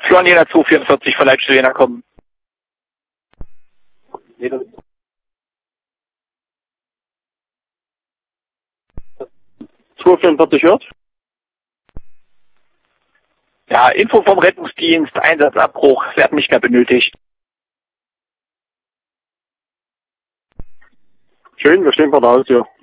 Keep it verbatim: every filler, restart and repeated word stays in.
Florianer zwei vierundvierzig, vielleicht Studena kommen. zwei vierundvierzig hört? Ja, Info vom Rettungsdienst, Einsatzabbruch, werden nicht mehr benötigt. Schön, wir stehen vor der Haustür.